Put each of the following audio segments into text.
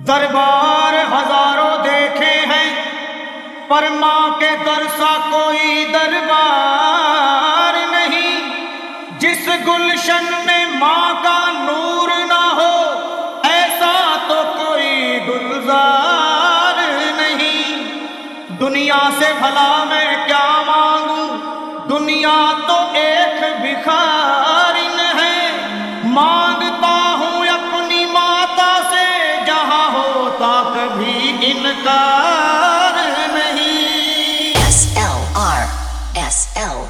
दरबार हजारों देखे हैं पर माँ के दर सा कोई दरबार नहीं। जिस गुलशन में माँ का नूर ना हो ऐसा तो कोई गुलजार नहीं। दुनिया से भला मैं क्या मांगू, दुनिया तो एक भिखारिन है। मांगता हूँ अपनी माता से जहाँ होता कभी इनकार नहीं। SLR SLR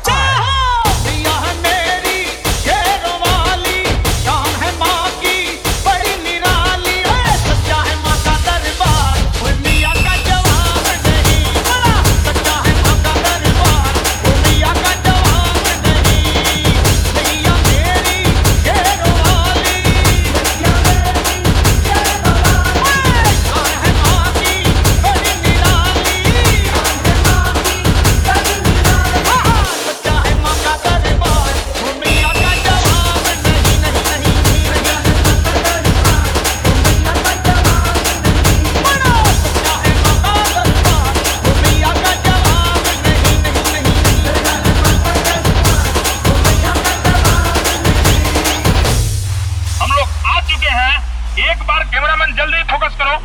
एक बार कैमरामैन जल्दी फोकस करो।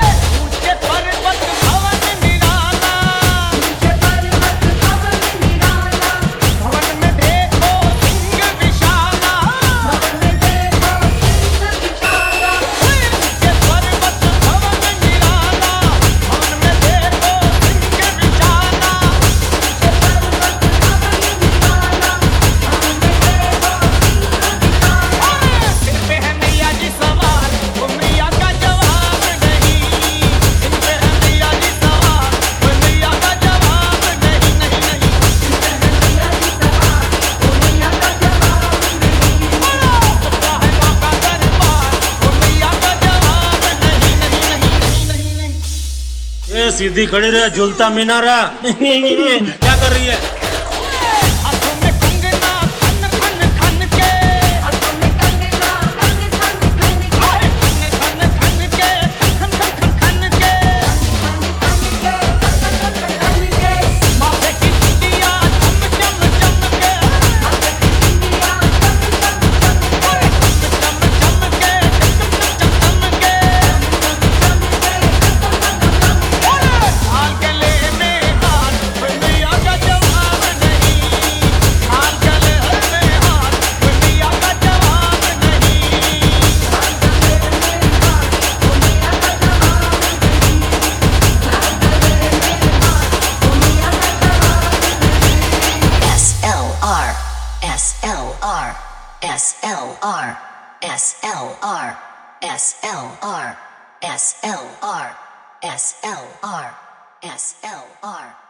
सीधी खड़ी रहे, झूलता मीनारा। क्या कर रही है? SLR SLR SLR SLR SLR SLR SLR